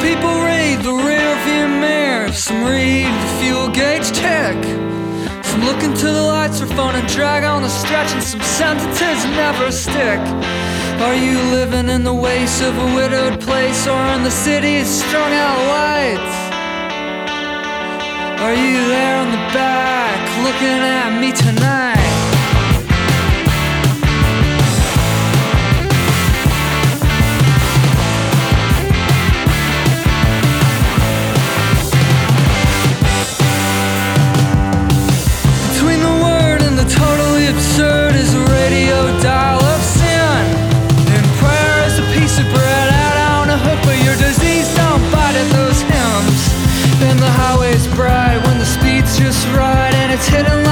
people read the rear view mirror, some read the fuel gauge tick, some look into the lights for fun and drag on the stretch, and some sentences never stick. Are you living in the waste of a widowed place, or in the city's strung out lights? Are you there in the back looking at me tonight? Totally absurd is a radio dial of sin, and prayer is a piece of bread out on a hook, but your disease don't bite at those hymns. And the highway's bright when the speed's just right, and it's hidden